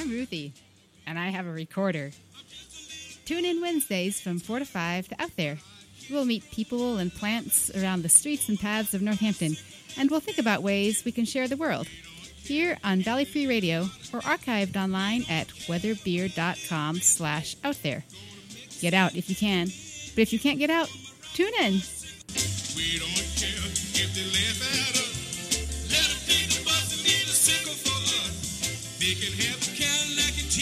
Ruthie, and I have a recorder. Tune in Wednesdays from 4 to 5 to Out There. We'll meet people and plants around the streets and paths of Northampton, and we'll think about ways we can share the world. Here on Valley Free Radio, or archived online at weatherbeer.com/out there. Get out if you can, but if you can't get out, tune in. We don't care if they laugh at us. Let them take the bus and need a sickle for us. They can have a Cadillac and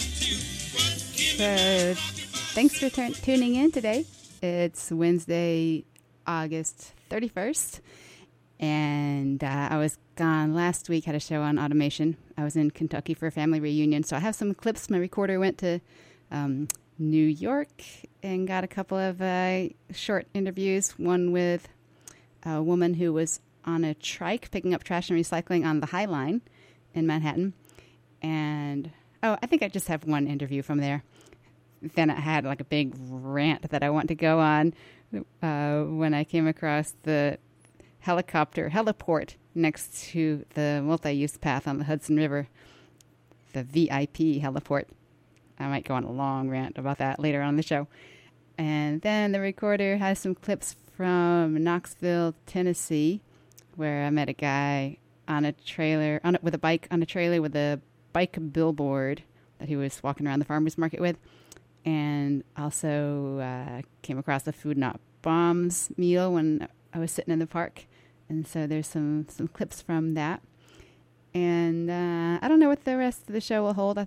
T-Bud too. Thanks for tuning in today. It's Wednesday, August 31st, and I was gone last week, had a show on automation. I was in Kentucky for a family reunion, so I have some clips. My recorder went to New York and got a couple of short interviews, one with a woman who was on a trike picking up trash and recycling on the High Line in Manhattan. And, I think I just have one interview from there. Then I had like a big rant that I want to go on when I came across the heliport next to the multi-use path on the Hudson River, the VIP heliport. I might go on a long rant about that later on in the show. And then the recorder has some clips from Knoxville, Tennessee, where I met a guy on a trailer, with a bike on a trailer with a bike billboard that he was walking around the farmer's market with. And also came across the Food Not Bombs meal when I was sitting in the park. And so there's some clips from that. And I don't know what the rest of the show will hold.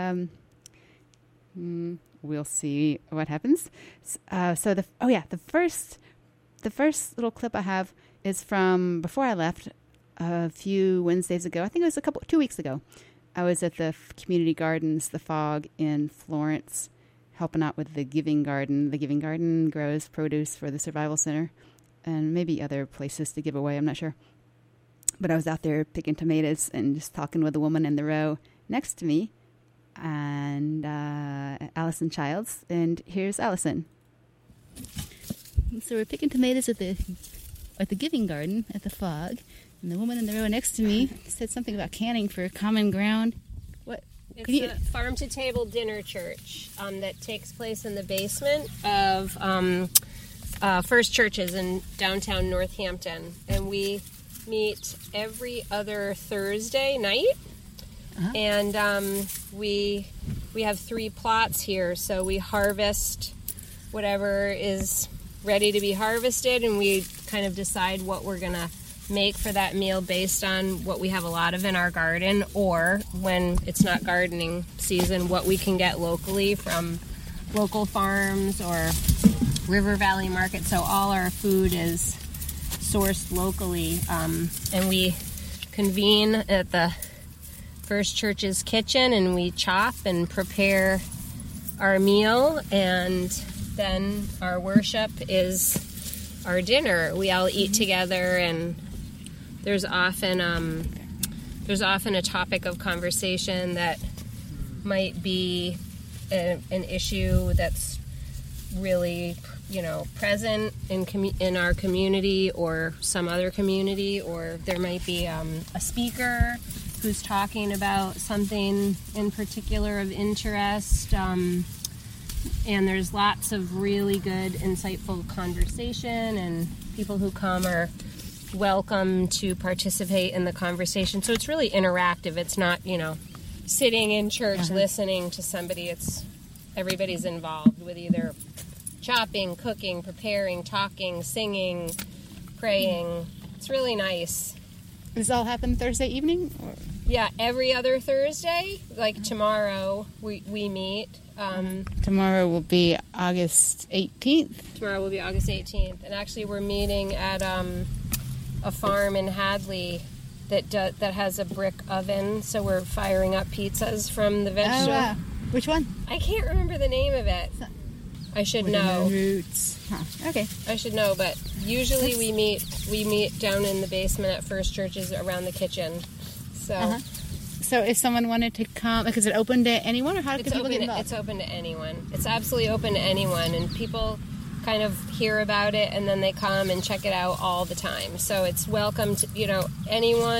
We'll see what happens. The first little clip I have is from before I left a few Wednesdays ago. I think it was 2 weeks ago. I was at the community gardens, the Fog in Florence, helping out with the Giving Garden. The Giving Garden grows produce for the Survival Center and maybe other places to give away. I'm not sure. But I was out there picking tomatoes and just talking with the woman in the row next to me, and Allison Childs. And here's Allison. So we're picking tomatoes at the Giving Garden at the Fog, and the woman in the row next to me said something about canning for Common Ground. What? It's a farm-to-table dinner church that takes place in the basement of First Churches in downtown Northampton, and we meet every other Thursday night. Uh-huh. And we have 3 plots here, so we harvest whatever is ready to be harvested, and we kind of decide what we're going to make for that meal based on what we have a lot of in our garden, or when it's not gardening season, what we can get locally from local farms or River Valley Market. So all our food is sourced locally, and we convene at the First Church's kitchen, and we chop and prepare our meal, and then our worship is our dinner. We all eat together, and there's often a topic of conversation that might be an issue that's really, present in our community or some other community, or there might be a speaker who's talking about something in particular of interest, and there's lots of really good, insightful conversation, and people who come are welcome to participate in the conversation. So it's really interactive. It's not, sitting in church listening to somebody. Everybody's involved with either chopping, cooking, preparing, talking, singing, praying. It's really nice. Does this all happen Thursday evening? Or? Yeah, every other Thursday. Like tomorrow, we meet. Tomorrow will be August 18th. Tomorrow will be August 18th. And actually we're meeting at a farm in Hadley that has a brick oven. So we're firing up pizzas from the vegetable. Oh, wow. Which one? I can't remember the name of it. I should know. Roots. Huh. Okay. I should know, but usually we meet down in the basement at First Churches around the kitchen. So So if someone wanted to come, is it open to anyone, or how can people get involved? It's open to anyone. It's absolutely open to anyone, and people kind of hear about it and then they come and check it out all the time. So it's welcome to, anyone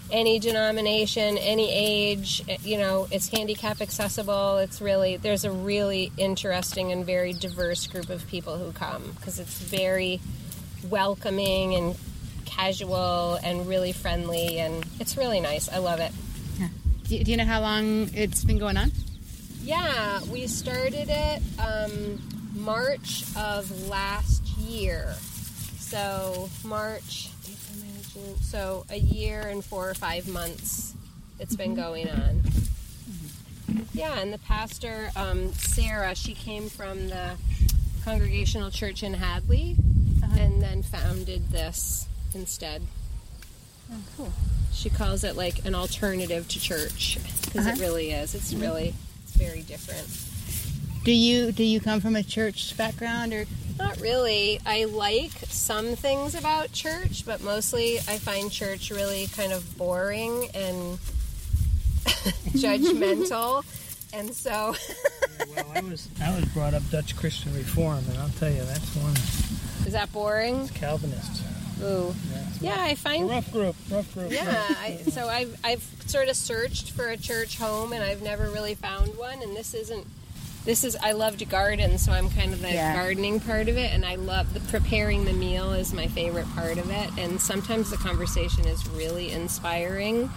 any denomination, any age. It's handicap accessible. There's a really interesting and very diverse group of people who come because it's very welcoming and casual and really friendly, and it's really nice. I love it. Yeah. Do you know how long it's been going on? Yeah, we started it March of last year. So March, April, May, June. So a year and 4 or 5 months it's been going on. Yeah, and the pastor, Sarah, she came from the Congregational Church in Hadley and then founded this instead. Oh, cool. She calls it like an alternative to church because it really is. It's very different. Do you come from a church background or? Not really. I like some things about church, but mostly I find church really kind of boring and judgmental, and so. Well, I was brought up Dutch Christian Reform, and I'll tell you that's one. Is that boring? It's Calvinist. Ooh. Yeah, I find Rough group. Yeah, I've sort of searched for a church home, and I've never really found one. And this is I love to garden, so I'm kind of the gardening part of it, and I love preparing the meal is my favorite part of it. And sometimes the conversation is really inspiring.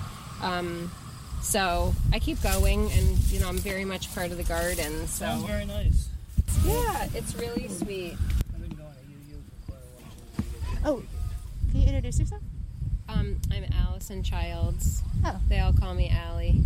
So I keep going, and I'm very much part of the garden. So Sounds very nice. Yeah, it's really sweet. I've been going to UU for quite a while. Oh, can you introduce yourself? I'm Allison Childs. Oh. They all call me Allie.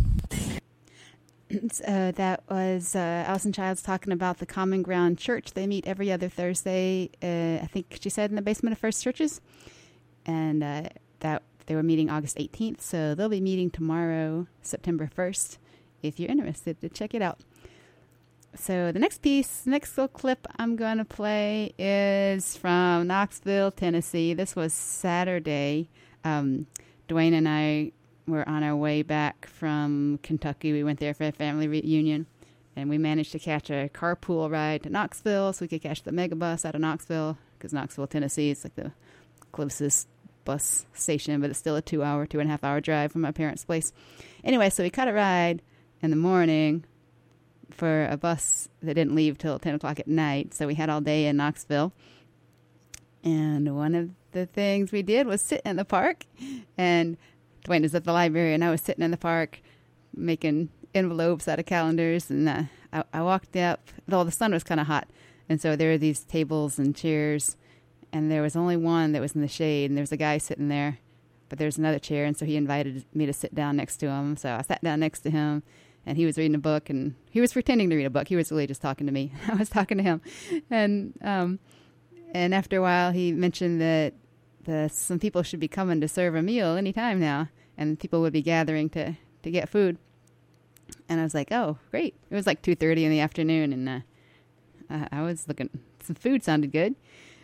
That was Allison Childs talking about the Common Ground Church. They meet every other Thursday, I think she said in the basement of First Churches. And that they were meeting August 18th, so they'll be meeting tomorrow, September 1st, if you're interested to check it out. So the next little clip I'm going to play is from Knoxville, Tennessee. This was Saturday. Dwayne and I were on our way back from Kentucky. We went there for a family reunion, and we managed to catch a carpool ride to Knoxville so we could catch the megabus out of Knoxville, because Knoxville, Tennessee is like the closest bus station, but it's still a 2.5 hour drive from my parents' place. Anyway, so we caught a ride in the morning for a bus that didn't leave till 10 o'clock at night, so we had all day in Knoxville. And one of the things we did was sit in the park, and Dwayne was at the library, and I was sitting in the park making envelopes out of calendars, and I walked up, though the sun was kind of hot, and so there were these tables and chairs, and there was only one that was in the shade, and there was a guy sitting there, but there was another chair, and so he invited me to sit down next to him, so I sat down next to him, and he was reading a book, and he was pretending to read a book. He was really just talking to me. I was talking to him, and after a while, he mentioned that some people should be coming to serve a meal anytime now, and people would be gathering to get food. And I was like, oh, great. It was like 2:30 in the afternoon, and I was looking, some food sounded good.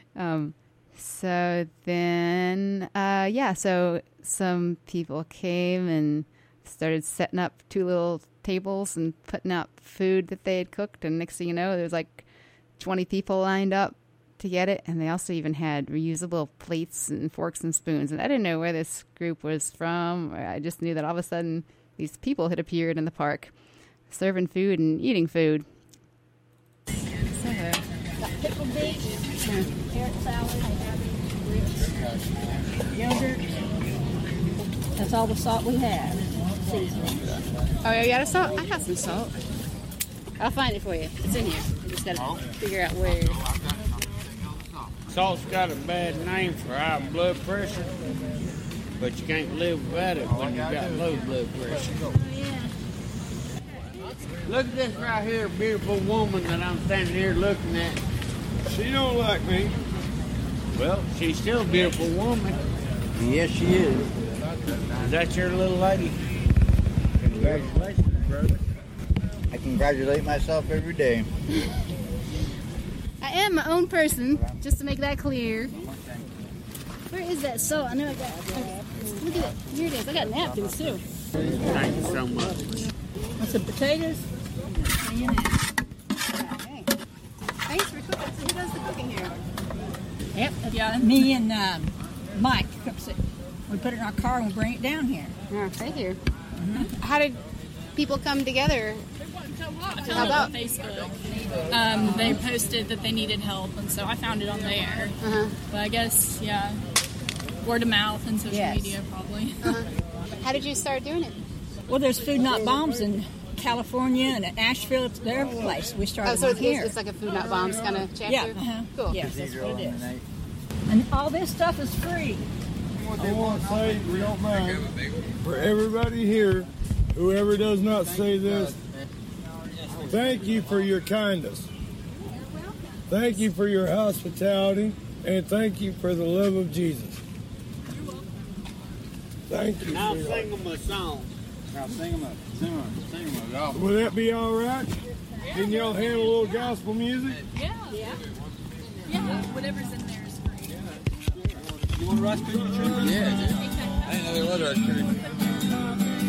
So then, so some people came and started setting up 2 little tables and putting out food that they had cooked, and next thing you know, there was like 20 people lined up to get it, and they also even had reusable plates and forks and spoons, and I didn't know where this group was from. I just knew that all of a sudden these people had appeared in the park serving food and eating food. Got pickled beets, carrot salad, grits, yogurt. That's all the salt we have. Seasoning. Oh, you got a salt? I got some salt. I'll find it for you. It's in here. I just gotta figure out where. Salt's got a bad name for high blood pressure, but you can't live without it when you got low blood pressure. Look at this right here, beautiful woman that I'm standing here looking at. She don't like me. Well, she's still a beautiful woman. Yes, she is. Is that your little lady? Congratulations, brother. I congratulate myself every day. I am my own person, just to make that clear. Where is that salt? I know I got. Okay. Look at it. Here it is. I got napkins too. Thank you so much. Want some potatoes? Thanks for cooking. So who does the cooking here? Yep. Yeah, me and Mike cooks it. We put it in our car and we bring it down here. Oh, thank you. How did people come together? I found it on Facebook. They posted that they needed help, and so I found it on there. But I guess, yeah, word of mouth and social media probably. How did you start doing it? Well, there's Food Not Bombs in California and at Nashville. It's their place. We started So here. it's like a Food Not Bombs kind of chapter? Yeah. Cool. Yes, that's what it is. And all this stuff is free. I want to say, if we don't mind, for everybody here, whoever does not say this, thank you for your kindness. Thank you for your hospitality, and thank you for the love of Jesus. Thank you. Now sing them a song. Now sing them a gospel. Will that be all right? Can y'all handle a little gospel music? Yeah, whatever's in there is free. You want Rice Krispie treat? Yeah, dude. I didn't know there was Rice Krispie.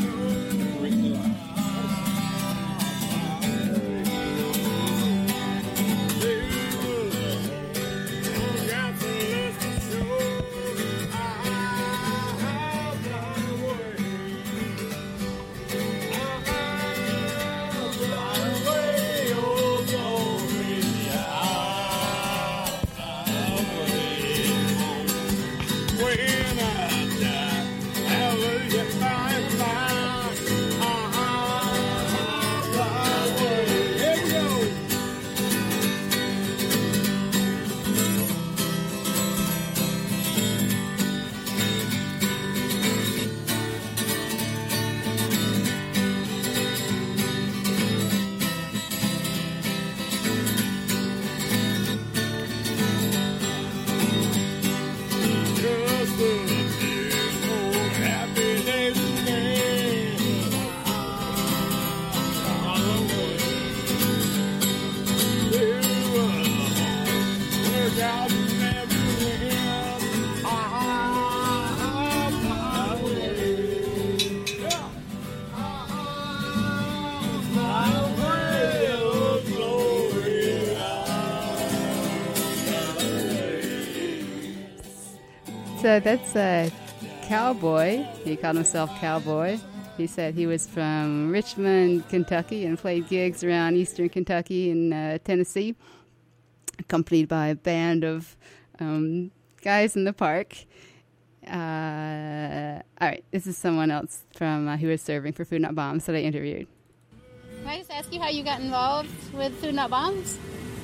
So that's a Cowboy. He called himself Cowboy. He said he was from Richmond, Kentucky, and played gigs around eastern Kentucky and Tennessee, accompanied by a band of guys in the park. All right, this is someone else from who was serving for Food Not Bombs that I interviewed. Can I just ask you how you got involved with Food Not Bombs?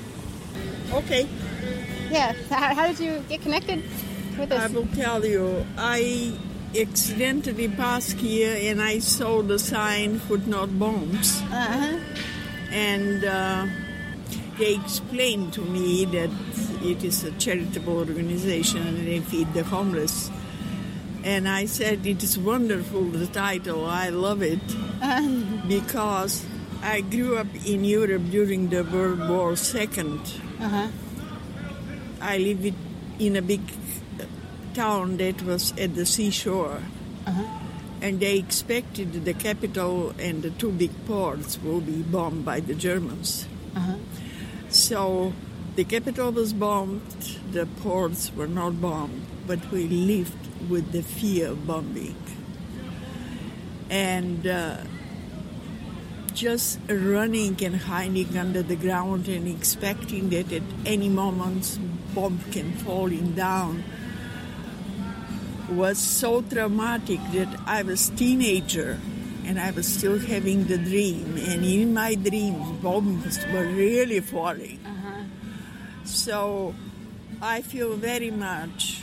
Okay. Yeah, how did you get connected with this? I will tell you. I accidentally passed here and I saw the sign Food Not Bombs. And they explained to me that it is a charitable organization and they feed the homeless. And I said, it is wonderful, the title. I love it. Because I grew up in Europe during the World War II. I lived in a big town that was at the seashore. And they expected the capital and the two big ports will be bombed by the Germans. So the capital was bombed, the ports were not bombed, but we lived with the fear of bombing. And just running and hiding under the ground and expecting that at any moment bomb can falling down was so traumatic that I was a teenager and I was still having the dream. And in my dreams, bombs were really falling. So I feel very much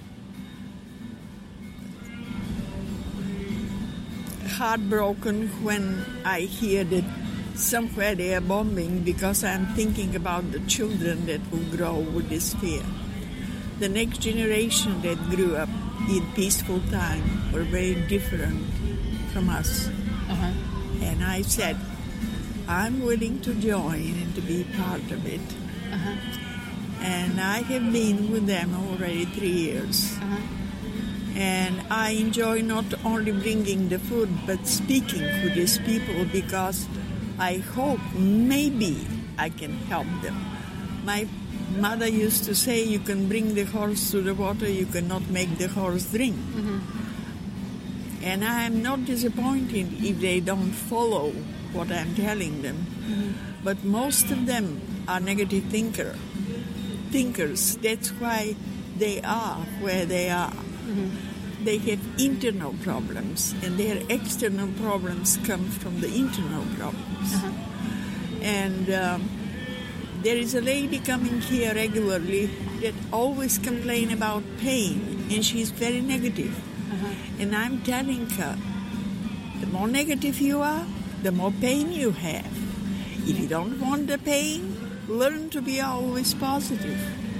heartbroken when I hear that somewhere they are bombing, because I'm thinking about the children that will grow with this fear. The next generation that grew up in peaceful time were very different from us. And I said, I'm willing to join and to be part of it. And I have been with them already 3 years. And I enjoy not only bringing the food, but speaking with these people, because I hope maybe I can help them. My Mother used to say, you can bring the horse to the water, you cannot make the horse drink. And I am not disappointed if they don't follow what I'm telling them. But most of them are negative thinkers. That's why they are where they are. They have internal problems, and their external problems come from the internal problems. And there is a lady coming here regularly that always complains about pain, and she's very negative. And I'm telling her, the more negative you are, the more pain you have. If you don't want the pain, learn to be always positive.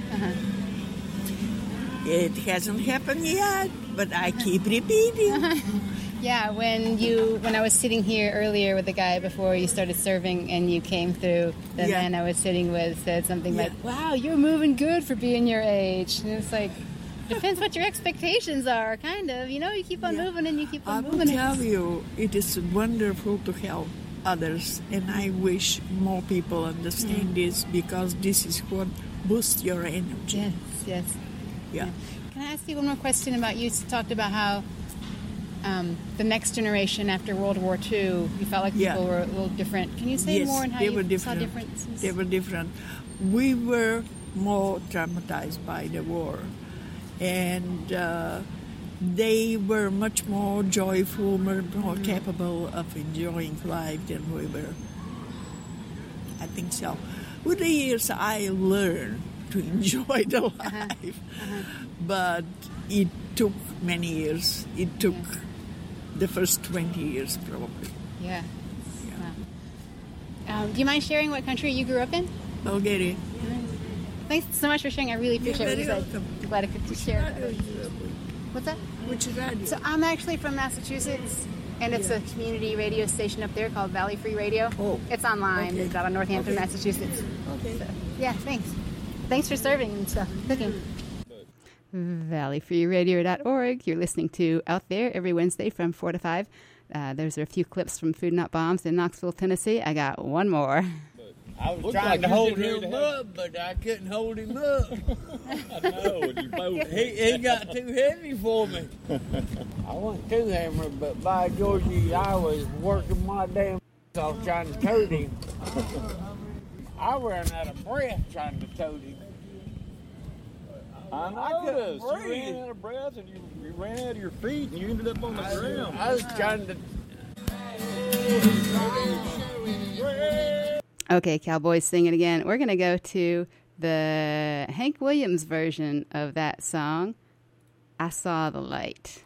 It hasn't happened yet, but I keep repeating. Yeah, when I was sitting here earlier with the guy before you started serving and you came through, the man I was sitting with said something like, wow, you're moving good for being your age. And it's like, depends what your expectations are, kind of. You know, you keep on moving and you keep on moving. I will tell you, it is wonderful to help others, and I wish more people understand this, because this is what boosts your energy. Yes. Yeah. Can I ask you one more question about, you talked about how the next generation after World War II, you felt like people were a little different. Can you say more on how you saw differences? They were different. We were more traumatized by the war, and they were much more joyful, more capable of enjoying life than we were. I think so. With the years, I learned to enjoy the life, but it took many years. It took the first 20 years, probably. Yeah. Wow. Do you mind sharing what country you grew up in? Bulgaria. Thanks so much for sharing. I really appreciate it. You're very welcome. I'm glad I could share. What's that? Which radio? So I'm actually from Massachusetts, and it's a community radio station up there called Valley Free Radio. It's online. It's out of Northampton, Massachusetts. Okay. So, yeah, thanks. Thanks for serving and stuff. Cooking. ValleyFreeRadio.org. You're listening to Out There every Wednesday from 4 to 5. Those are a few clips from Food Not Bombs in Knoxville, Tennessee. I got one more. I was trying to hold him up, but I couldn't hold him up. I know, you both. He got too heavy for me. I wasn't too hammered, but by Georgie, I was working my damn off trying to tote him. I ran out of breath trying to tote him. I noticed. You ran out of breath and you ran out of your feet and you ended up on the ground. I was trying to... Okay, Cowboys, sing it again. We're going to go to the Hank Williams version of that song, I Saw the Light.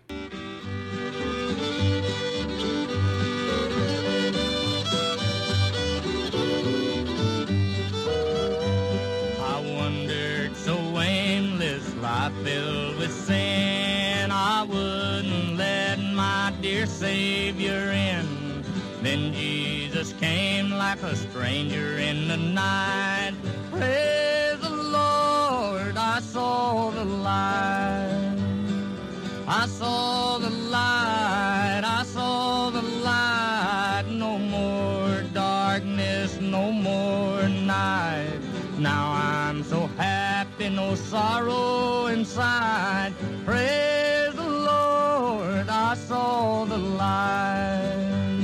I wandered so aimless, life filled with sin, I wouldn't let my dear Savior in. Then Jesus came like a stranger in the night. Praise the Lord, I saw the light. I saw the light, I saw the light. No more darkness, no more night. Now I'm so happy, no sorrow inside. Praise the Lord, I saw the light.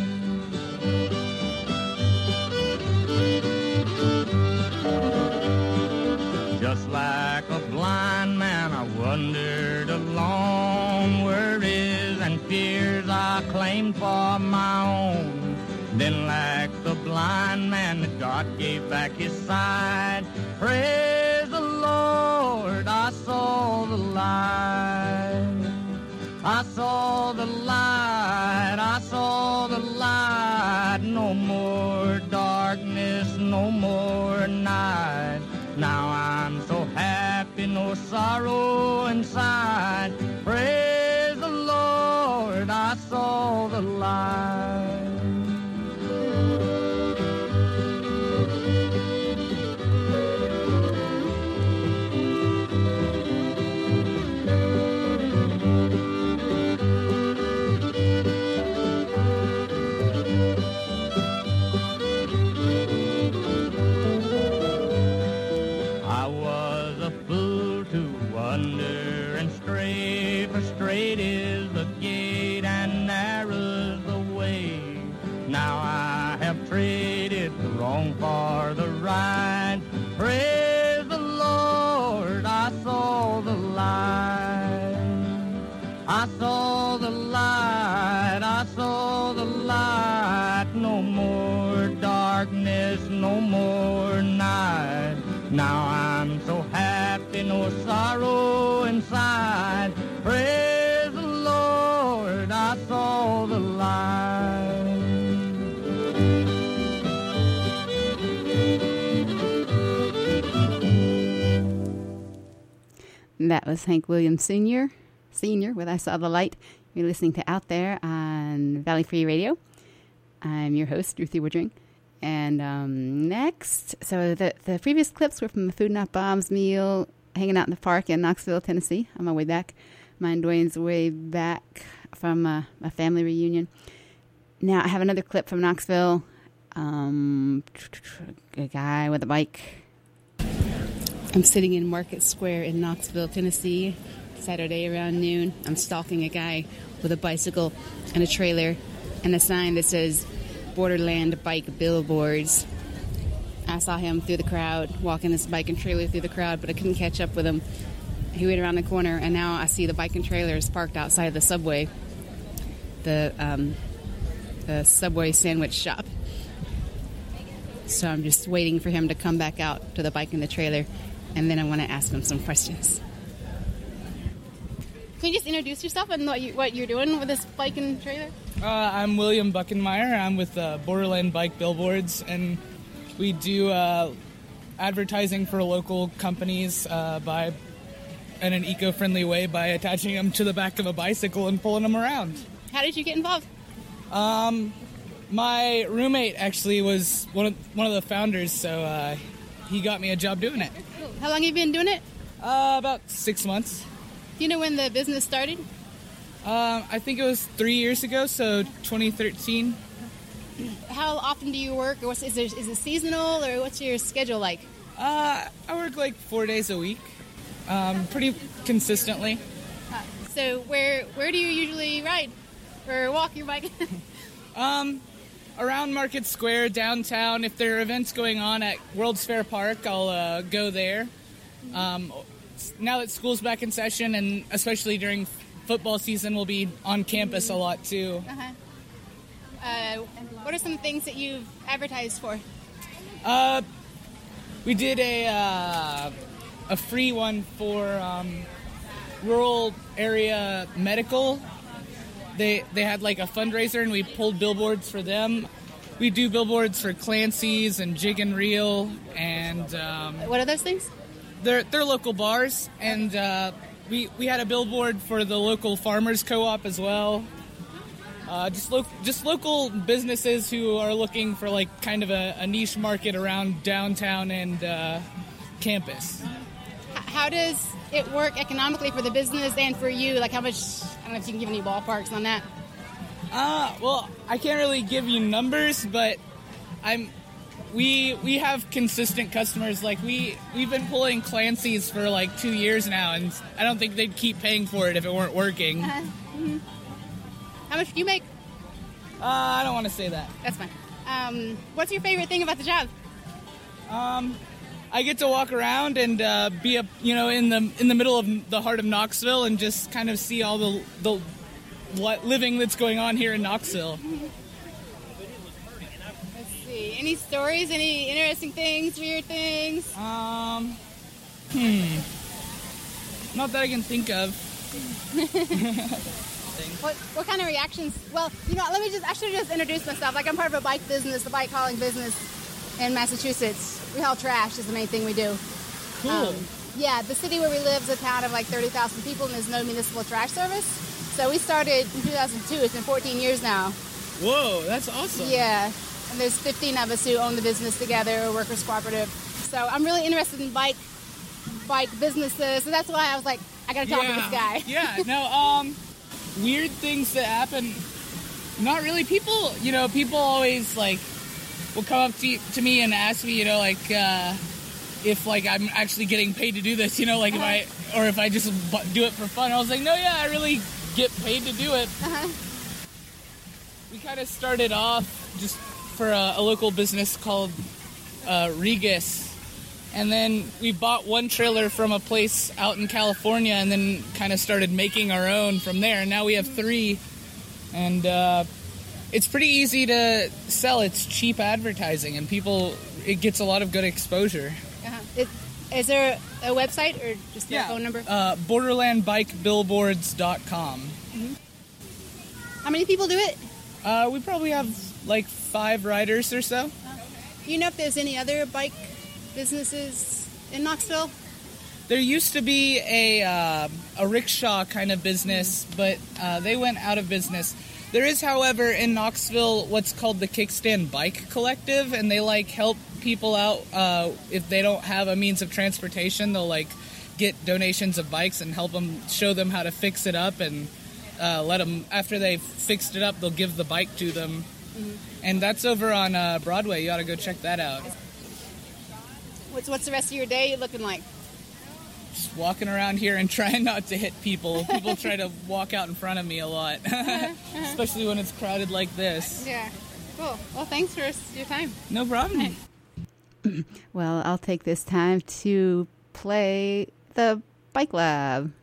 Just like a blind man, I wandered along, worries and fears I claimed for my own. Then like the blind man, God gave back his sight. Praise the Lord, I saw the light. I saw the light, I saw the light. No more darkness, no more night. Now I'm so happy, no sorrow inside. Praise the Lord, I saw the light. wonder and stray, for straight is the gate and narrow's the way. Now I have traded the wrong for the right. Praise the Lord, I saw the light. I saw the light, I saw the light. No more darkness, no more night. Now I'm so happy, no sorrow inside. Praise the Lord, I saw the light. That was Hank Williams Sr. with I Saw the Light. You're listening to Out There on Valley Free Radio. I'm your host, Ruthie Woodring. And next, so the previous clips were from the Food Not Bombs meal, hanging out in the park in Knoxville, Tennessee, on my way back. Mine Dwayne's way back from a family reunion. Now, I have another clip from Knoxville. A guy with a bike. I'm sitting in Market Square in Knoxville, Tennessee, Saturday around noon. I'm stalking a guy with a bicycle and a trailer and a sign that says Borderland Bike Billboards. I saw him through the crowd, walking his bike and trailer through the crowd, but I couldn't catch up with him. He went around the corner, and now I see the bike and trailers parked outside the Subway, the Subway sandwich shop. So I'm just waiting for him to come back out to the bike and the trailer, and then I want to ask him some questions. Can you just introduce yourself and what you're doing with this bike and trailer? I'm William Buckenmeyer. I'm with Borderland Bike Billboards, and we do advertising for local companies in an eco-friendly way by attaching them to the back of a bicycle and pulling them around. How did you get involved? My roommate actually was one of the founders, so he got me a job doing it. Cool. How long have you been doing it? About 6 months. Do you know when the business started? I think it was 3 years ago, so 2013. How often do you work? Or is it seasonal, or what's your schedule like? I work like 4 days a week, pretty consistently. So where do you usually ride or walk your bike? Around Market Square, downtown. If there are events going on at World's Fair Park, I'll go there. Now that school's back in session, and especially during football season, we'll be on campus a lot too. What are some things that you've advertised for? We did a free one for rural area medical. They had like a fundraiser, and we pulled billboards for them. We do billboards for Clancy's and Jig and Reel, and what are those things? They're local bars, and we had a billboard for the local farmers co-op as well. Just local businesses who are looking for like kind of a niche market around downtown and campus. How does it work economically for the business and for you? Like how much, I don't know if you can give any ballparks on that. Well, I can't really give you numbers, but we have consistent customers. Like we've been pulling Clancy's for like 2 years now, and I don't think they'd keep paying for it if it weren't working. Mm-hmm. How much do you make? I don't want to say that. That's fine. What's your favorite thing about the job? I get to walk around and be in the middle of the heart of Knoxville and just kind of see all the living that's going on here in Knoxville. Let's see. Any stories? Any interesting things? Weird things? Not that I can think of. What kind of reactions? Well, I should just introduce myself. Like I'm part of a bike business, the bike hauling business in Massachusetts. We haul trash is the main thing we do. Cool. Yeah, the city where we live is a town of like 30,000 people, and there's no municipal trash service. So we started in 2002. It's been 14 years now. Whoa, that's awesome. Yeah, and there's 15 of us who own the business together, a workers cooperative. So I'm really interested in bike businesses. So that's why I was like, I got to talk to this guy. Yeah, no, weird things that happen. Not really. People always like will come up to me and ask me, if like I'm actually getting paid to do this, like or if I just do it for fun. I was like, no, yeah, I really get paid to do it. We kind of started off just for a local business called Regis. And then we bought one trailer from a place out in California and then kind of started making our own from there. And now we have 3. And it's pretty easy to sell. It's cheap advertising, and it gets a lot of good exposure. Is there a website or just a phone number? BorderlandBikeBillboards.com. Mm-hmm. How many people do it? We probably have like 5 riders or so. Do you know if there's any other bike businesses in Knoxville? There used to be a rickshaw kind of business, but they went out of business. There is, however, in Knoxville what's called the Kickstand Bike Collective, and they help people out if they don't have a means of transportation. They'll get donations of bikes and help them, show them how to fix it up, and let them, after they've fixed it up, they'll give the bike to them. Mm-hmm. And that's over on Broadway. You ought to go check that out. What's the rest of your day looking like? Just walking around here and trying not to hit people. People try to walk out in front of me a lot, especially when it's crowded like this. Yeah, cool. Well, thanks for your time. No problem. Well, I'll take this time to play the Bike Lab.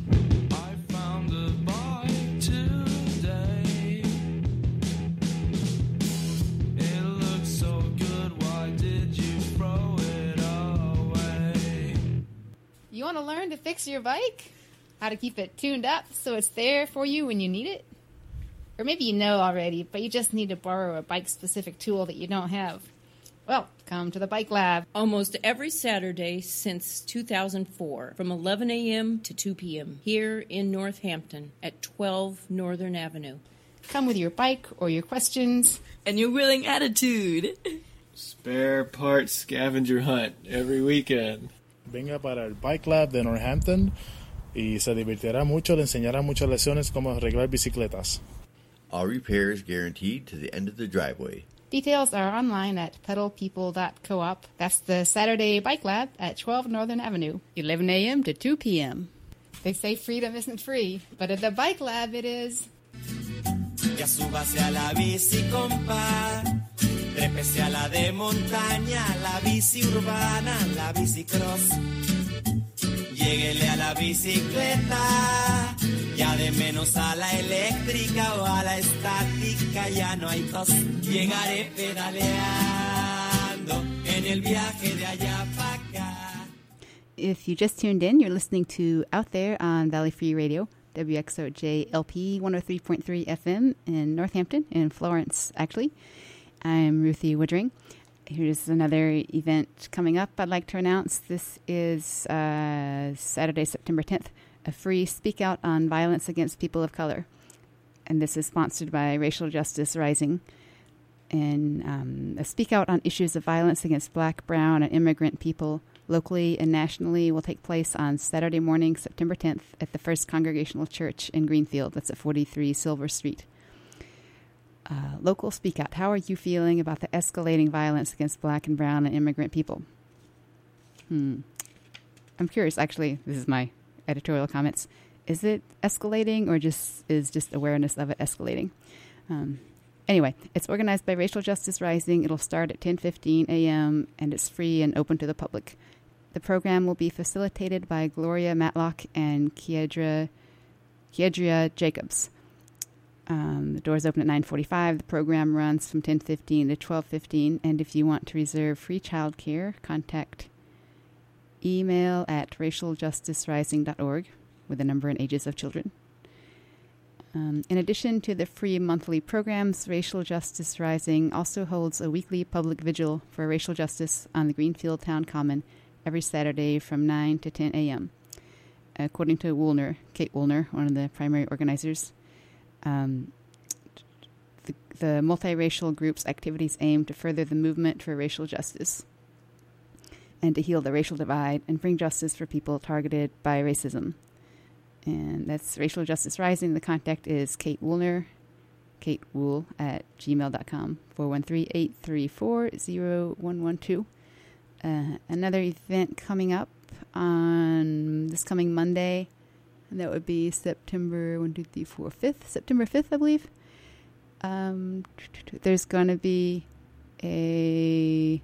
You want to learn to fix your bike? How to keep it tuned up so it's there for you when you need it? Or maybe you know already, but you just need to borrow a bike-specific tool that you don't have. Well, come to the Bike Lab. Almost every Saturday since 2004, from 11 a.m. to 2 p.m., here in Northampton at 12 Northern Avenue. Come with your bike or your questions. And your willing attitude. Spare parts scavenger hunt every weekend. Venga para el Bike Lab de Northampton y se divertirá mucho, le enseñará muchas lecciones cómo arreglar bicicletas. All repairs guaranteed to the end of the driveway. Details are online at pedalpeople.coop. That's the Saturday Bike Lab at 12 Northern Avenue, 11 a.m. to 2 p.m. They say freedom isn't free, but at the Bike Lab it is. Ya súbase a la bici, compa. Trépese a la de montaña, la bici urbana, la bicicross. Lléguele a la bicicleta, ya de menos a la eléctrica o a la estática, ya no hay tos. Llegaré pedaleando en el viaje de allá para acá. If you just tuned in, you're listening to Out There on Valley Free Radio, WXOJ LP 103.3 FM in Northampton, in Florence, actually. I'm Ruthie Woodring. Here's another event coming up I'd like to announce. This is Saturday, September 10th, a free Speak Out on Violence Against People of Color. And this is sponsored by Racial Justice Rising. And a Speak Out on issues of violence against Black, Brown, and immigrant people locally and nationally will take place on Saturday morning, September 10th, at the First Congregational Church in Greenfield. That's at 43 Silver Street. Local Speak Out. How are you feeling about the escalating violence against Black and Brown and immigrant people? I'm curious, actually, this is my editorial comments. Is it escalating or is just awareness of it escalating? Anyway, it's organized by Racial Justice Rising. It'll start at 10:15 a.m. and it's free and open to the public. The program will be facilitated by Gloria Matlock and Kiedria Jacobs. The doors open at 9:45. The program runs from 10:15 to 12:15. And if you want to reserve free child care, contact email at racialjusticerising.org with the number and ages of children. In addition to the free monthly programs, Racial Justice Rising also holds a weekly public vigil for racial justice on the Greenfield Town Common every Saturday from 9 to 10 a.m. According to Kate Woolner, one of the primary organizers, the multiracial group's activities aim to further the movement for racial justice and to heal the racial divide and bring justice for people targeted by racism. And that's Racial Justice Rising. The contact is Kate Woolner, katewool @gmail.com, 413-834-0112. Another event coming up on this coming Monday, and that would be September 5th, September 5th, I believe. There's going to be a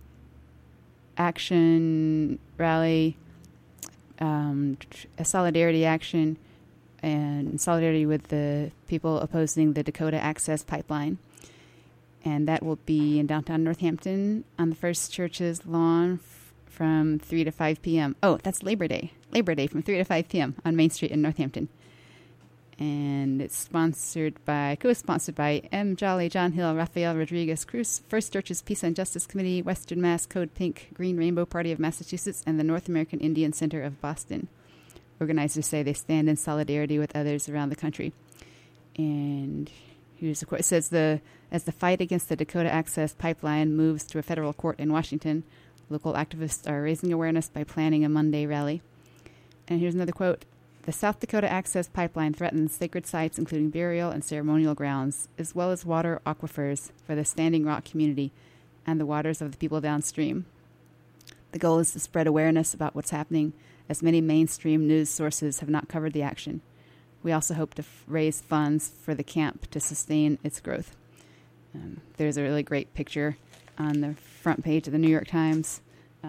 action rally, a solidarity action, and solidarity with the people opposing the Dakota Access Pipeline. And that will be in downtown Northampton on the First Church's lawn from 3 to 5 p.m. Oh, that's Labor Day. Labor Day from 3 to 5 p.m. on Main Street in Northampton. And it's co-sponsored by M. Jolly, John Hill, Rafael Rodriguez Cruz, First Church's Peace and Justice Committee, Western Mass Code Pink, Green Rainbow Party of Massachusetts, and the North American Indian Center of Boston. Organizers say they stand in solidarity with others around the country. And here's a quote. It says, as the fight against the Dakota Access Pipeline moves to a federal court in Washington, local activists are raising awareness by planning a Monday rally. And here's another quote. The South Dakota Access Pipeline threatens sacred sites, including burial and ceremonial grounds, as well as water aquifers for the Standing Rock community and the waters of the people downstream. The goal is to spread awareness about what's happening, as many mainstream news sources have not covered the action. We also hope to raise funds for the camp to sustain its growth. There's a really great picture on the front page of the New York Times.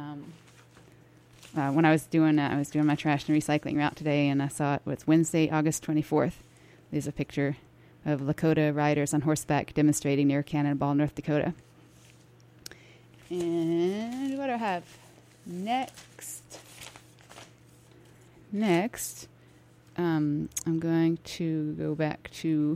When I was doing my trash and recycling route today, and I saw it was Wednesday, August 24th. There's a picture of Lakota riders on horseback demonstrating near Cannonball, North Dakota. And what do I have next? I'm going to go back to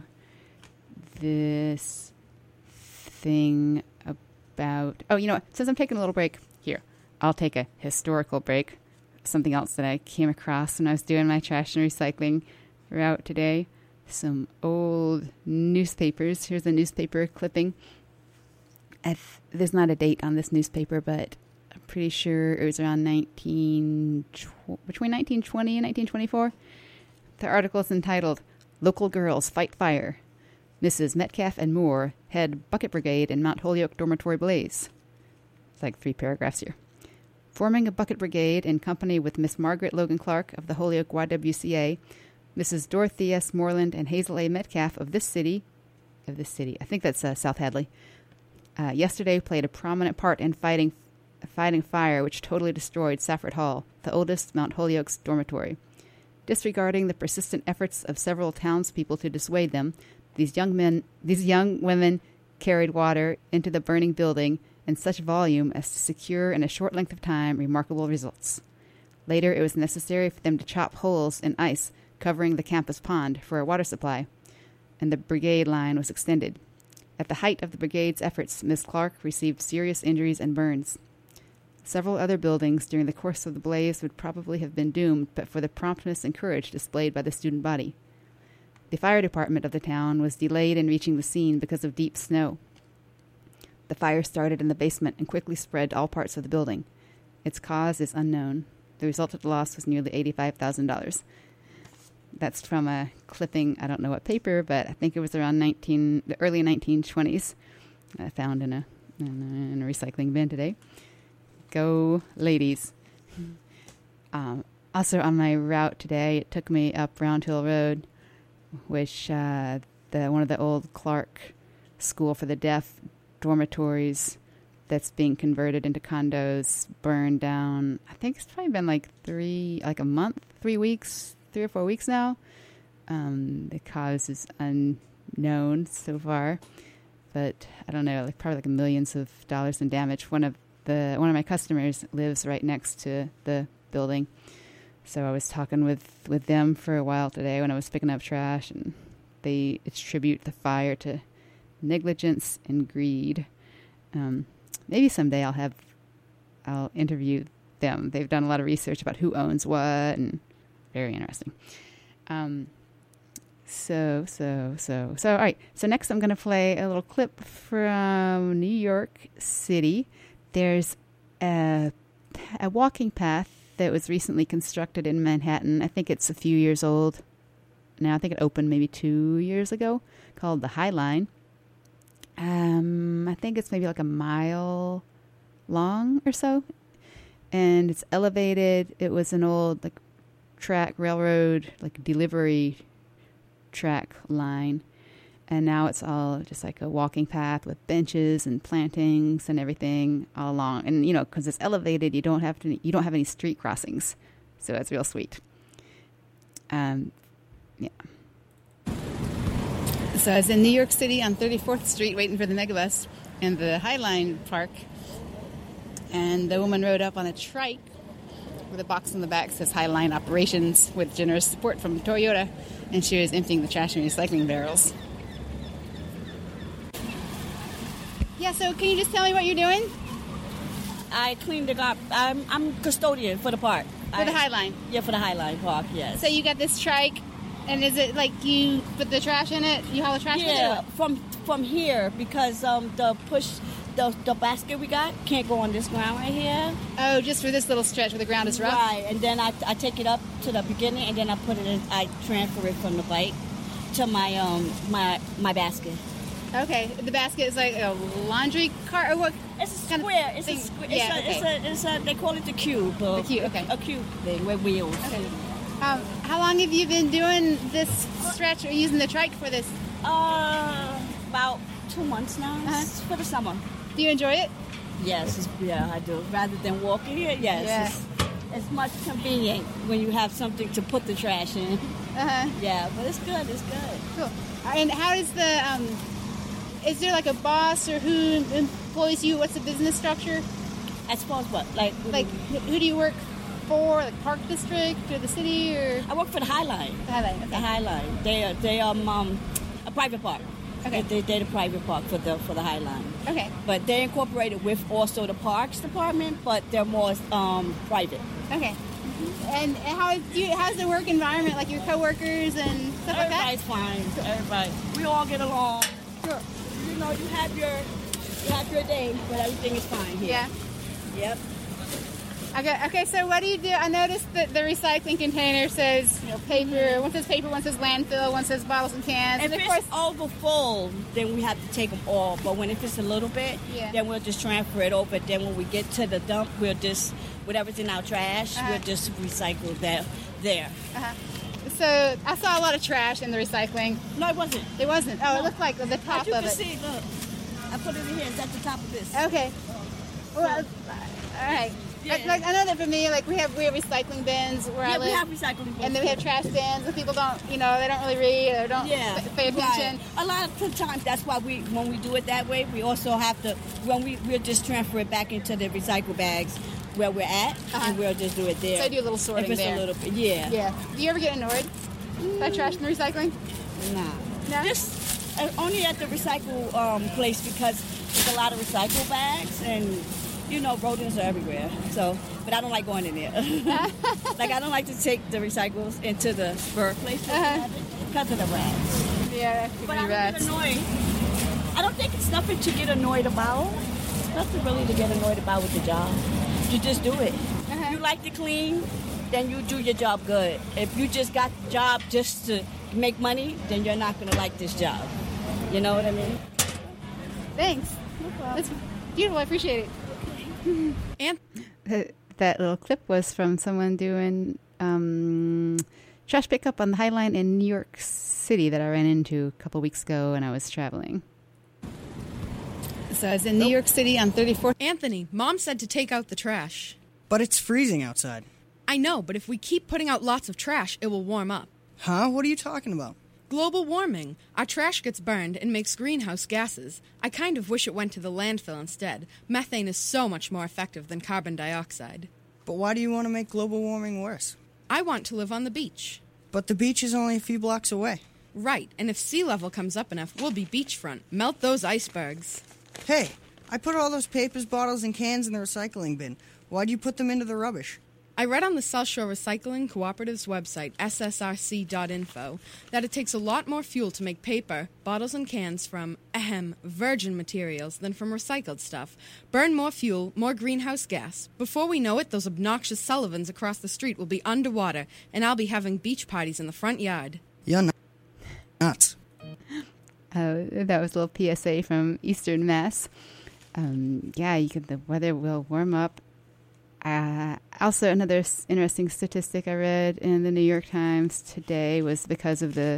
this thing about... Oh, you know what? Since I'm taking a little break, here, I'll take a historical break. Something else that I came across when I was doing my trash and recycling route today. Some old newspapers. Here's a newspaper clipping. There's not a date on this newspaper, but I'm pretty sure it was around between 1920 and 1924. The article is entitled, Local Girls Fight Fire. Mrs. Metcalf and Moore head Bucket Brigade in Mount Holyoke Dormitory Blaze. It's like 3 paragraphs here. Forming a bucket brigade in company with Miss Margaret Logan Clark of the Holyoke YWCA, Mrs. Dorothy S. Moreland and Hazel A. Metcalf of this city, I think that's South Hadley, yesterday played a prominent part in fighting fire which totally destroyed Safford Hall, the oldest Mount Holyoke's dormitory. Disregarding the persistent efforts of several townspeople to dissuade them, these young women carried water into the burning building in such volume as to secure in a short length of time remarkable results. Later, it was necessary for them to chop holes in ice covering the campus pond for a water supply, and the brigade line was extended. At the height of the brigade's efforts, Miss Clark received serious injuries and burns. Several other buildings during the course of the blaze would probably have been doomed but for the promptness and courage displayed by the student body. The fire department of the town was delayed in reaching the scene because of deep snow. The fire started in the basement and quickly spread to all parts of the building. Its cause is unknown. The resultant loss was nearly $85,000. That's from a clipping, I don't know what paper, but I think it was around the early 1920s. I found in a recycling bin today. Go ladies. Also on my route today, it took me up Round Hill Road, which one of the old Clark School for the Deaf dormitories that's being converted into condos burned down. I think it's probably been like 3 or 4 weeks now. The cause is unknown so far, but I don't know, probably like millions of dollars in damage. One of my customers lives right next to the building, so I was talking with them for a while today when I was picking up trash, and they attribute the fire to negligence and greed. Maybe someday I'll interview them. They've done a lot of research about who owns what, and very interesting. So all right. So next I'm going to play a little clip from New York City. There's a walking path that was recently constructed in Manhattan. I think it's a few years old now. I think it opened maybe 2 years ago, called the High Line. I think it's maybe like a mile long or so. and it's elevated. It was an old like railroad delivery track line, and now it's all just like a walking path with benches and plantings and everything all along. And because it's elevated, you don't have any street crossings, so it's real sweet. Yeah. So I was in New York City on 34th Street waiting for the megabus in the Highline Park, and the woman rode up on a trike with a box on the back that says Highline Operations with generous support from Toyota, and she was emptying the trash and recycling barrels. Yeah, so can you just tell me what you're doing? I clean the garbage. I'm custodian for the park. For the Highline? Yeah, for the Highline Park, yes. So you got this trike, and is it like you put the trash in it? You haul the trash with it? Yeah, from here, because the basket we got can't go on this ground right here. Oh, just for this little stretch where the ground is rough? Right, and then I take it up to the beginning, and then I put it in, I transfer it from the bike to my basket. Okay, the basket is like a laundry cart or what? It's a square. It's a square. It's a. They call it the cube. The cube. Okay. A cube thing with wheels. Okay. How long have you been doing this stretch or using the trike for this? About 2 months now. It's for the summer. Do you enjoy it? Yes. Yeah, I do. Rather than walking here, yes. Yeah. It's much convenient when you have something to put the trash in. Yeah, but it's good. It's good. Cool. And how does is there like a boss or who employs you? What's the business structure? As far as what? Like who do you work for? Like Park District or the city or? I work for the Highline. The Highline. Okay. The Highline. They a private park. Okay. They're the private park for the Highline. Okay. But they're incorporated with also the Parks Department, but they're more private. Okay. And how's the work environment? Like your coworkers and stuff like that? Everybody's fine. Everybody. We all get along. Sure. You have your day, but everything is fine here. Yeah. Yep. Okay. So what do you do? I noticed that the recycling container says paper. One says paper, one says landfill, one says bottles and cans. If and of it's over full, then we have to take them all. But when if it's a little bit, then we'll just transfer it over. Then when we get to the dump, we'll just whatever's in our trash, we'll just recycle that there. So I saw a lot of trash in the recycling. No, it wasn't. It wasn't. Oh, no. It looked like the top of it. You can see. Look, I put it in here. It's at the top of this. Okay. Well, all right. Yeah. I know that for me, we have recycling bins where I live. We have recycling bins. And then we have trash bins, and people don't, they don't really read or don't pay attention. Right. A lot of the times, that's why when we do it that way, we also have to, we'll just transfer it back into the recycle bags where we're at, and we'll just do it there. So I do a little sorting if it's there. A little bit, yeah. Yeah. Do you ever get annoyed by trash and recycling? No. Just only at the recycle place because there's a lot of recycle bags and. Rodents are everywhere. So, but I don't like going in there. I don't like to take the recycles into the spur places because of the rats. Yeah, but I don't get annoyed. I don't think it's nothing to get annoyed about. Nothing really to get annoyed about with the job. You just do it. You like to clean, then you do your job good. If you just got the job just to make money, then you're not going to like this job. You know what I mean? Thanks. No problem. That's beautiful. I appreciate it. And that little clip was from someone doing trash pickup on the Highline in New York City that I ran into a couple weeks ago when I was traveling. So I was in New York City on 34th. Anthony, Mom said to take out the trash. But it's freezing outside. I know, but if we keep putting out lots of trash, it will warm up. Huh? What are you talking about? Global warming. Our trash gets burned and makes greenhouse gases. I kind of wish it went to the landfill instead. Methane is so much more effective than carbon dioxide. But why do you want to make global warming worse? I want to live on the beach. But the beach is only a few blocks away. Right, and if sea level comes up enough, we'll be beachfront. Melt those icebergs. Hey, I put all those papers, bottles, and cans in the recycling bin. Why do you put them into the rubbish? I read on the South Shore Recycling Cooperative's website, ssrc.info, that it takes a lot more fuel to make paper, bottles and cans from, virgin materials than from recycled stuff. Burn more fuel, more greenhouse gas. Before we know it, those obnoxious Sullivans across the street will be underwater, and I'll be having beach parties in the front yard. You're nuts. That was a little PSA from Eastern Mass. The weather will warm up. Also, another interesting statistic I read in the New York Times today was because of the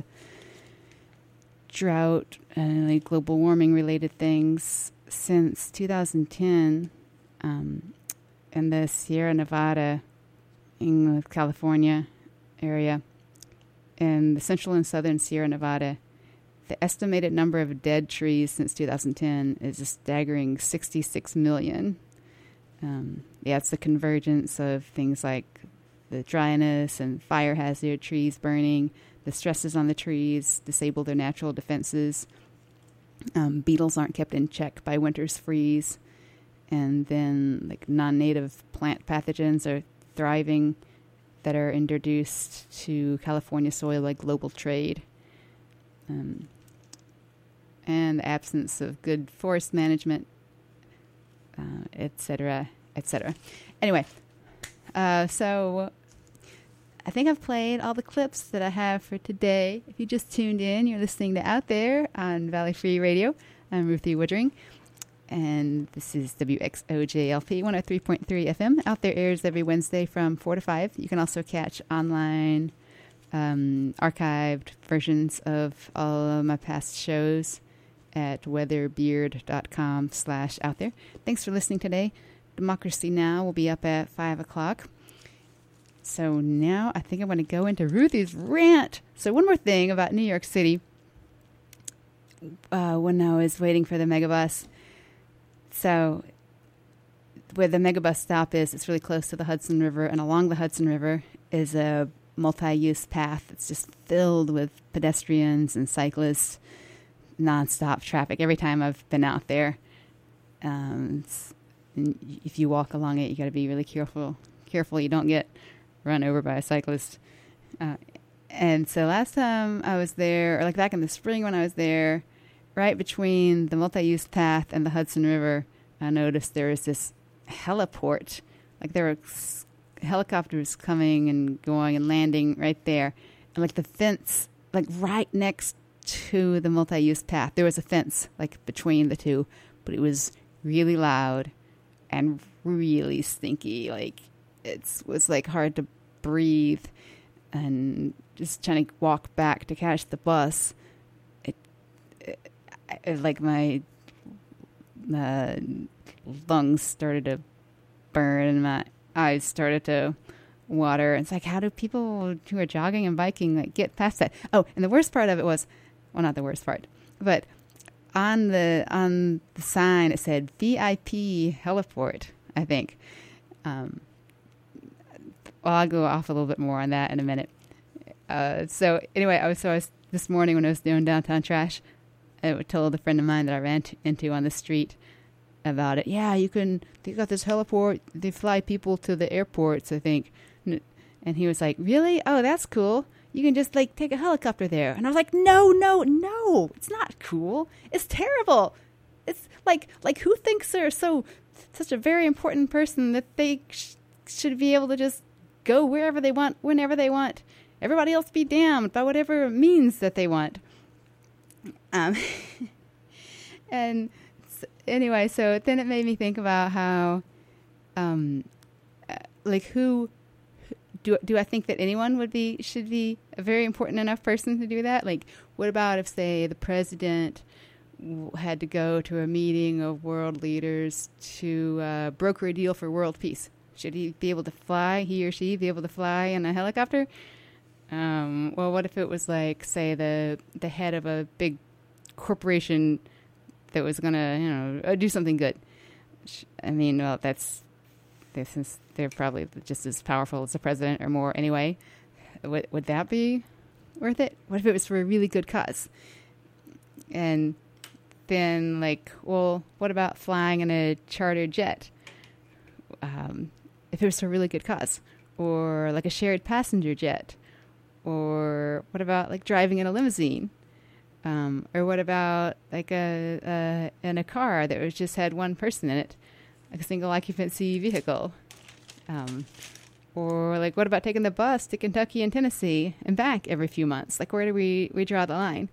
drought and like global warming related things since 2010 in the Sierra Nevada in California area and the central and southern Sierra Nevada, the estimated number of dead trees since 2010 is a staggering 66 million. It's the convergence of things like the dryness and fire hazard, trees burning, the stresses on the trees disable their natural defenses. Beetles aren't kept in check by winter's freeze. And then like non-native plant pathogens are thriving that are introduced to California soil like global trade. And the absence of good forest management, et cetera, et cetera. Anyway, so I think I've played all the clips that I have for today. If you just tuned in, you're listening to Out There on Valley Free Radio. I'm Ruthie Woodring, and this is WXOJLP 103.3 FM. Out There airs every Wednesday from 4 to 5. You can also catch online archived versions of all of my past shows at weatherbeard.com/out there. Thanks for listening today. Democracy Now! Will be up at 5 o'clock. So now I think I'm going to go into Ruthie's rant. So one more thing about New York City. When I was waiting for the megabus, so where the megabus stop is, it's really close to the Hudson River, and along the Hudson River is a multi-use path that's just filled with pedestrians and cyclists, nonstop traffic. Every time I've been out there, and if you walk along it, you got to be really careful you don't get run over by a cyclist. And so last time I was there, or like back in the spring when I was there, right between the multi-use path and the Hudson River, I noticed there was this heliport. Like there were helicopters coming and going and landing right there. And like the fence, like right next to the multi-use path, there was a fence like between the two, but it was really loud and really stinky. Like it was like hard to breathe, and just trying to walk back to catch the bus, it like my lungs started to burn and my eyes started to water. It's like, how do people who are jogging and biking like get past that? Oh, and the worst part of it was, well, not the worst part, but on the sign it said VIP heliport, I think. Well, I'll go off a little bit more on that in a minute. So anyway, I was this morning when I was doing downtown trash, I told a friend of mine that I ran into on the street about it. Yeah, they got this heliport. They fly people to the airports, I think. And he was like, really? Oh, that's cool. You can just like take a helicopter there. And I was like, no, it's not cool. It's terrible. It's like who thinks they're such a very important person that they should be able to just go wherever they want, whenever they want. Everybody else be damned by whatever means that they want. And anyway, so then it made me think about how, like who do I think that anyone should be a very important enough person to do that? Like, what about if, say, the president had to go to a meeting of world leaders to broker a deal for world peace? Should he or she be able to fly in a helicopter? Well, what if it was like, say, the head of a big corporation that was going to, do something good? I mean, well, since they're probably just as powerful as the president or more anyway. Would that be worth it? What if it was for a really good cause? And then, like, well, what about flying in a charter jet? If it was for a really good cause, or like a shared passenger jet, or what about like driving in a limousine, or what about like in a car that just had one person in it, like a single occupancy vehicle, or like what about taking the bus to Kentucky and Tennessee and back every few months? Like, where do we draw the line?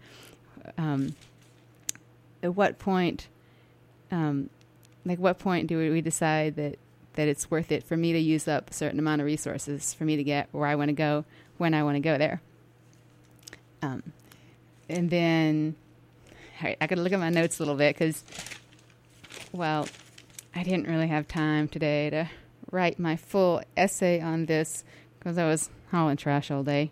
At what point, do we decide that that it's worth it for me to use up a certain amount of resources for me to get where I want to go when I want to go there. And then, all right, I got to look at my notes a little bit because, well, I didn't really have time today to write my full essay on this because I was hauling trash all day.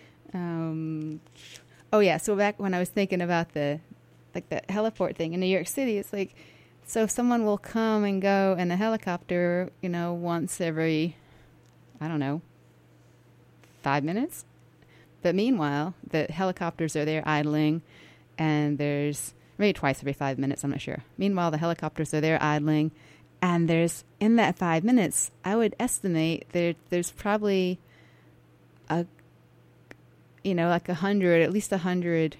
Oh yeah, so back when I was thinking about the heliport thing in New York City, it's like, so someone will come and go in a helicopter, once every, I don't know, 5 minutes. But meanwhile, the helicopters are there idling, and there's maybe twice every 5 minutes, I'm not sure. Meanwhile, the helicopters are there idling, and there's, in that 5 minutes, I would estimate there's probably at least 100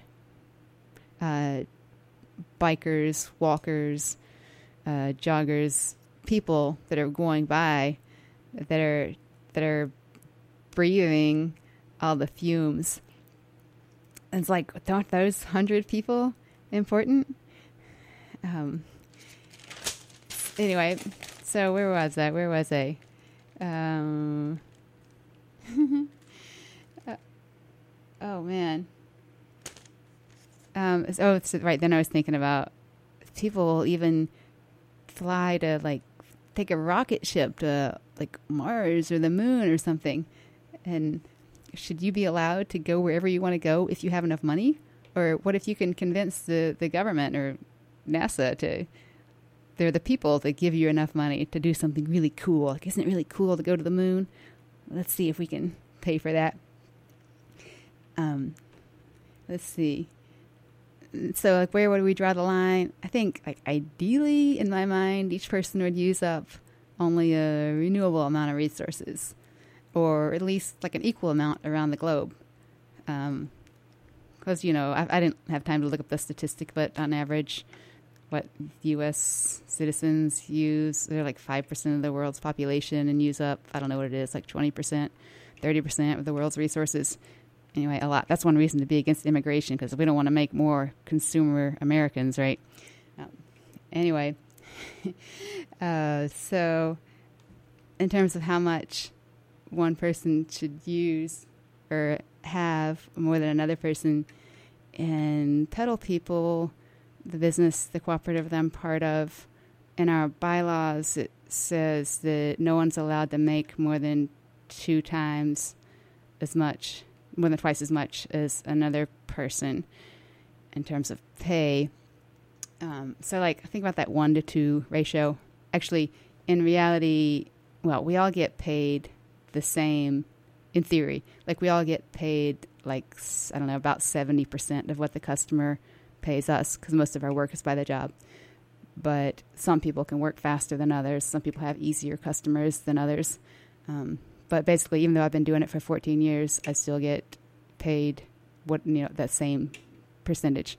bikers, walkers, joggers, people that are going by that are breathing all the fumes. And it's like, aren't those 100 people important? Anyway, so where was I? Oh man. Right. Then I was thinking about people will even fly to take a rocket ship to Mars or the moon or something. And should you be allowed to go wherever you want to go if you have enough money? Or what if you can convince the government or NASA they're the people that give you enough money to do something really cool? Isn't it really cool to go to the moon? Let's see if we can pay for that. Let's see. So, where would we draw the line? I think, ideally, in my mind, each person would use up only a renewable amount of resources, or at least an equal amount around the globe. Because, I didn't have time to look up the statistic, but on average, what U.S. citizens use, they're 5% of the world's population and use up, I don't know what it is, 20%, 30% of the world's resources. Anyway, a lot. That's one reason to be against immigration, because we don't want to make more consumer Americans, right? Anyway, so in terms of how much one person should use or have more than another person, in Pedal People, the business, the cooperative that I'm part of, in our bylaws, it says that no one's allowed to make more than twice as much as another person in terms of pay. So think about that 1-to-2 ratio. Actually, in reality, we all get paid the same in theory. We all get paid about 70% of what the customer pays us, because most of our work is by the job. But some people can work faster than others. Some people have easier customers than others. But basically, even though I've been doing it for 14 years, I still get paid that same percentage.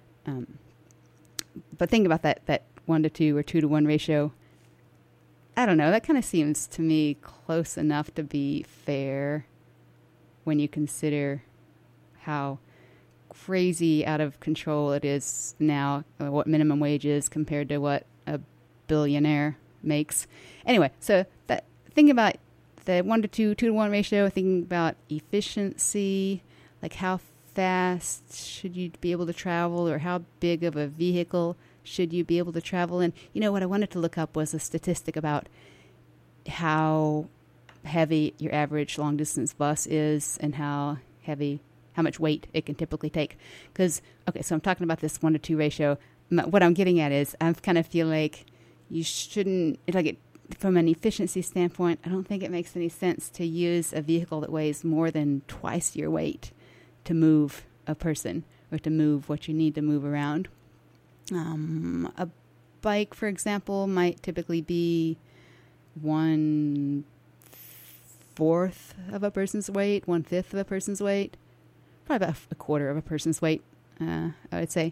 But think about that 1-to-2 or 2-to-1 ratio. I don't know. That kind of seems to me close enough to be fair when you consider how crazy out of control it is now, what minimum wage is compared to what a billionaire makes. Anyway, so think about the 1-to-2, 2-to-1 ratio, thinking about efficiency, how fast should you be able to travel, or how big of a vehicle should you be able to travel in. What I wanted to look up was a statistic about how heavy your average long-distance bus is and how much weight it can typically take. Because, so I'm talking about this 1-to-2 ratio. What I'm getting at is I kind of feel like you shouldn't, from an efficiency standpoint, I don't think it makes any sense to use a vehicle that weighs more than twice your weight to move a person or to move what you need to move around. A bike, for example, might typically be 1/4 of a person's weight, 1/5 of a person's weight, probably about a quarter of a person's weight, I would say.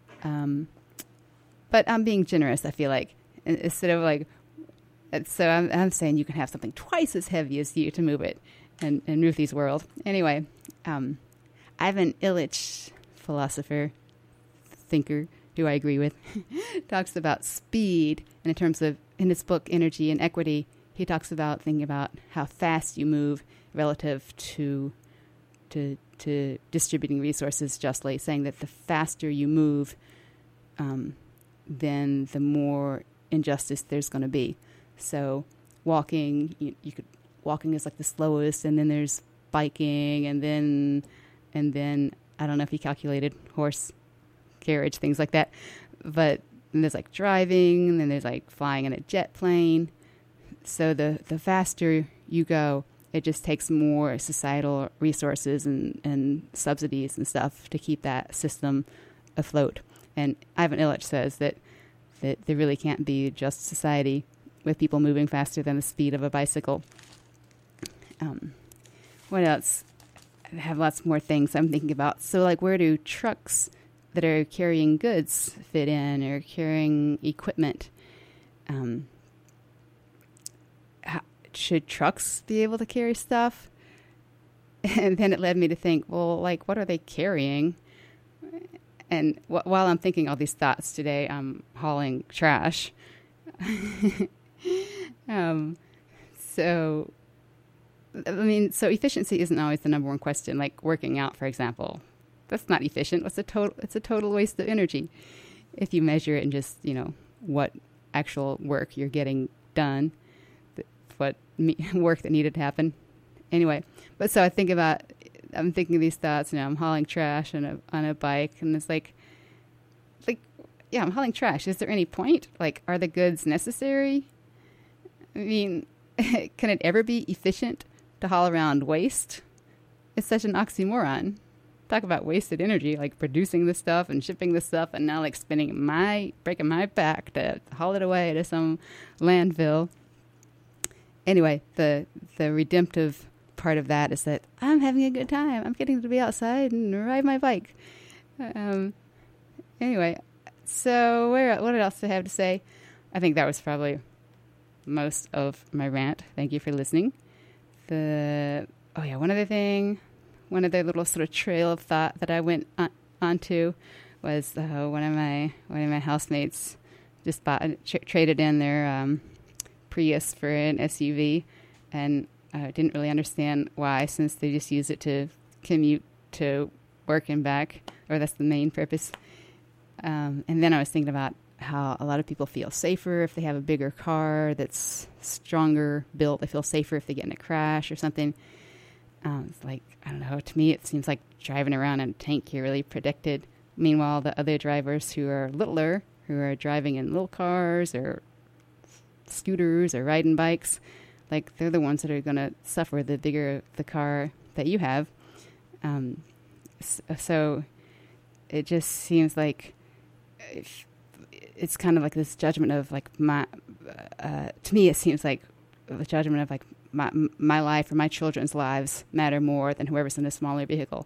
But I'm being generous, I feel like. Instead of so I'm saying you can have something twice as heavy as you to move it in Ruthie's world. Anyway, Ivan Illich, philosopher, thinker, who I agree with, talks about speed in terms of in his book, Energy and Equity, he talks about thinking about how fast you move relative to distributing resources justly, saying that the faster you move, then the more injustice there's going to be. So walking, walking is like the slowest, and then there's biking, and then I don't know if he calculated horse carriage, things like that. But then there's like driving, and then there's like flying in a jet plane. So the faster you go, it just takes more societal resources and subsidies and stuff to keep that system afloat. And Ivan Illich says that there really can't be a just society with people moving faster than the speed of a bicycle. What else? I have lots more things I'm thinking about. So, like, where do trucks that are carrying goods fit in, or carrying equipment? Should trucks be able to carry stuff? And then it led me to think, well, like, what are they carrying? And while I'm thinking all these thoughts today, I'm hauling trash. So efficiency isn't always the number one question. Like working out, for example, that's not efficient. It's a total waste of energy if you measure it in just, what actual work you're getting done, what work that needed to happen. Anyway, but so I'm thinking of these thoughts. I'm hauling trash on a bike, and it's like, yeah, I'm hauling trash. Is there any point? Like, are the goods necessary? I mean, can it ever be efficient to haul around waste? It's such an oxymoron. Talk about wasted energy, like producing the stuff and shipping the stuff, and now like breaking my back to haul it away to some landfill. Anyway, the redemptive part of that is that I'm having a good time. I'm getting to be outside and ride my bike. Anyway, so what else do I have to say? I think that was probably most of my rant. Thank you for listening. One other little sort of trail of thought that I went onto was one of my housemates just traded in their Prius for an SUV, and I didn't really understand why, since they just use it to commute to work and back, or that's the main purpose. And then I was thinking about how a lot of people feel safer if they have a bigger car that's stronger built. They feel safer if they get in a crash or something. It's like, I don't know, to me it seems like driving around in a tank, you're really protected. Meanwhile, the other drivers who are littler, who are driving in little cars or scooters or riding bikes, like they're the ones that are going to suffer the bigger the car that you have. So it just seems like it's kind of like this judgment of like to me it seems like the judgment of like my life or my children's lives matter more than whoever's in a smaller vehicle.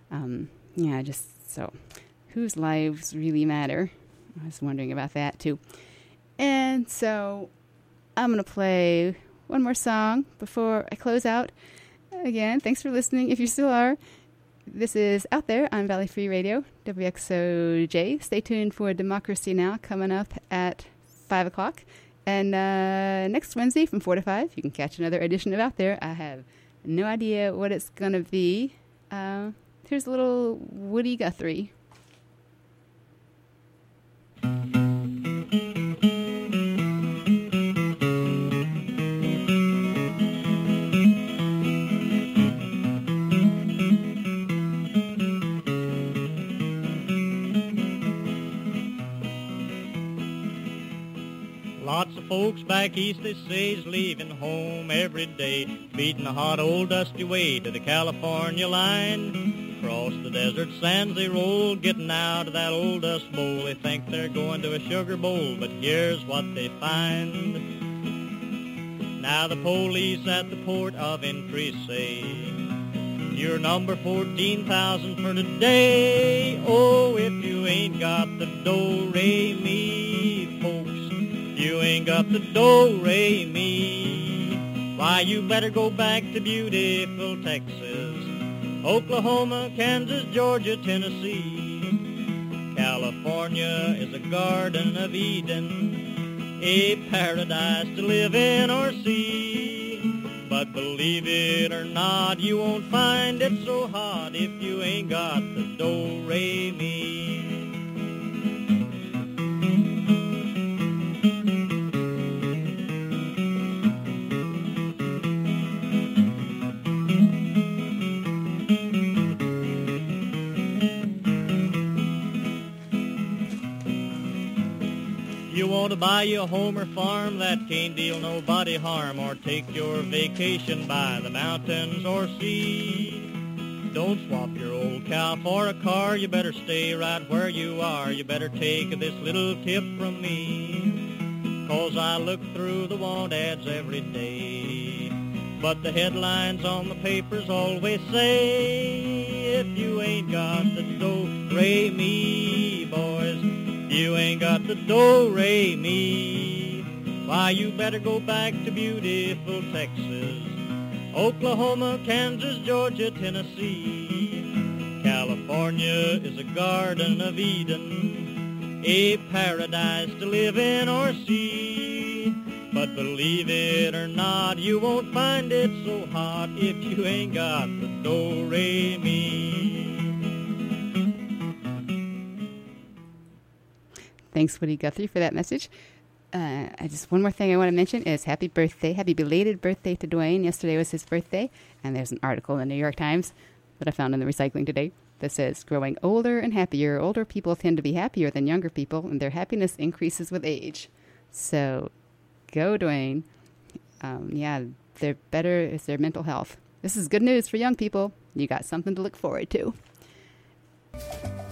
So whose lives really matter? I was wondering about that too. And so I'm going to play one more song before I close out. Again, thanks for listening. If you still are, this is Out There on Valley Free Radio, WXOJ. Stay tuned for Democracy Now! Coming up at 5 o'clock. And next Wednesday from 4 to 5, you can catch another edition of Out There. I have no idea what it's going to be. Here's a little Woody Guthrie. Lots of folks back east, they say, is leaving home every day, beating the hot old dusty way to the California line. Across the desert sands they roll, getting out of that old dust bowl. They think they're going to a sugar bowl, but here's what they find. Now the police at the port of entry say, you're number 14,000 for today. Oh, if you ain't got the do-re-mi, folks, you ain't got the do-re-mi. Why, you better go back to beautiful Texas, Oklahoma, Kansas, Georgia, Tennessee. California is a garden of Eden. a paradise to live in or see. But believe it or not, you won't find it so hot if you ain't got the do-re-mi. You want to buy you a home or farm that can't deal nobody harm, or take your vacation by the mountains or sea. Don't swap your old cow for a car, you better stay right where you are. You better take this little tip from me, 'cause I look through the want ads every day. But the headlines on the papers always say, if you ain't got the do-re-mi, boys, you ain't got the do-re-mi, why, you better go back to beautiful Texas, Oklahoma, Kansas, Georgia, Tennessee. California is a garden of Eden, a paradise to live in or see. But believe it or not, you won't find it so hot if you ain't got the do-re-mi. Thanks, Woody Guthrie, for that message. Just one more thing I want to mention is happy birthday, happy belated birthday to Dwayne. Yesterday was his birthday, and there's an article in the New York Times that I found in the recycling today that says, growing older and happier, older people tend to be happier than younger people, and their happiness increases with age. So, go Dwayne. They're better is their mental health. This is good news for young people. You got something to look forward to.